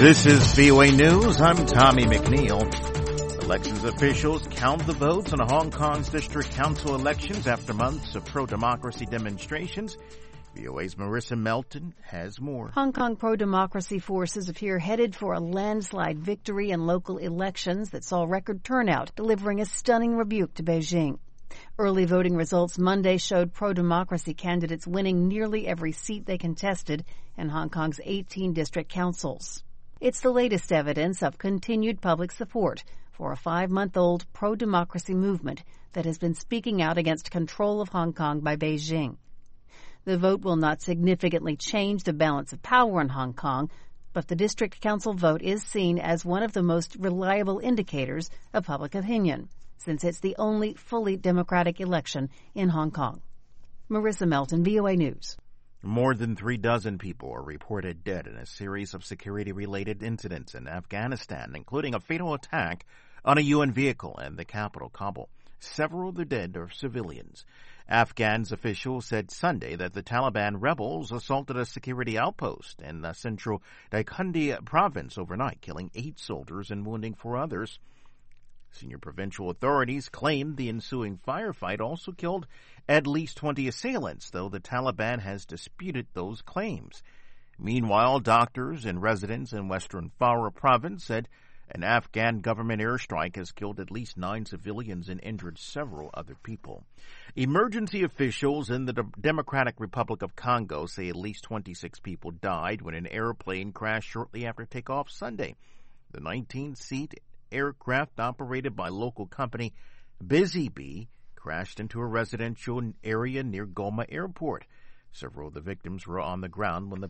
This is VOA News. I'm Tommy McNeil. Elections officials count the votes on Hong Kong's district council elections after months of pro-democracy demonstrations. VOA's Marissa Melton has more. Hong Kong pro-democracy forces appear headed for a landslide victory in local elections that saw record turnout, delivering a stunning rebuke to Beijing. Early voting results Monday showed pro-democracy candidates winning nearly every seat they contested in Hong Kong's 18 district councils. It's the latest evidence of continued public support for a 5-month-old pro-democracy movement that has been speaking out against control of Hong Kong by Beijing. The vote will not significantly change the balance of power in Hong Kong, but the district council vote is seen as one of the most reliable indicators of public opinion, since it's the only fully democratic election in Hong Kong. Marissa Melton, VOA News. More than 36 people are reported dead in a series of security-related incidents in Afghanistan, including a fatal attack on a UN vehicle in the capital, Kabul. Several of the dead are civilians. Afghan officials said Sunday that the Taliban rebels assaulted a security outpost in the central Daikandi province overnight, killing 8 soldiers and wounding 4 others. Senior provincial authorities claimed the ensuing firefight also killed at least 20 assailants, though the Taliban has disputed those claims. Meanwhile, doctors and residents in western Farah province said an Afghan government airstrike has killed at least 9 civilians and injured several other people. Emergency officials in the Democratic Republic of Congo say at least 26 people died when an airplane crashed shortly after takeoff Sunday. The 19-seat aircraft operated by local company Busy Bee crashed into a residential area near Goma Airport. Several of the victims were on the ground when the